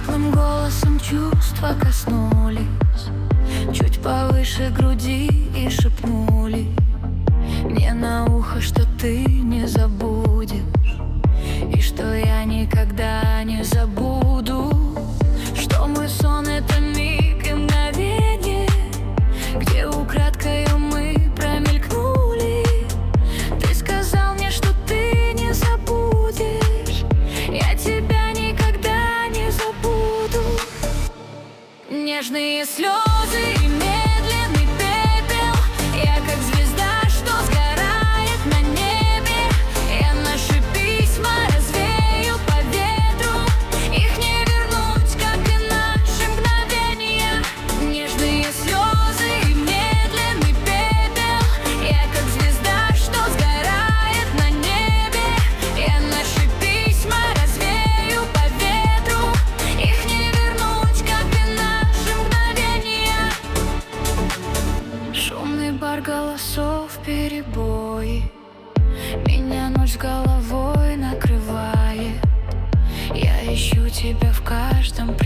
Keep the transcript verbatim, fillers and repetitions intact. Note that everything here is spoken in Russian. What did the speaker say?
Хриплым голосом чувства коснулись чуть повыше груди и шепнули мне на ухо, что ты не забудешь, и что я никогда не забуду, что мой сон — это миг и мгновение, где украдкою мы промелькнули. Ты сказал мне, что ты не забудешь, я тебя никогда не забуду. Нежные слезы и медленный пепел, я как звезда, что сгорает на небе. Я наши письма развею по ветру, их не вернуть, как и наши мгновения. Нежные слезы и медленный пепел, я как звезда, что сгорает на небе. Я наши письма развею по ветру, их не вернуть, как и наши мгновения. Шумный бар голосов, перебои, меня ночь с головой накрывает. Я ищу тебя в каждом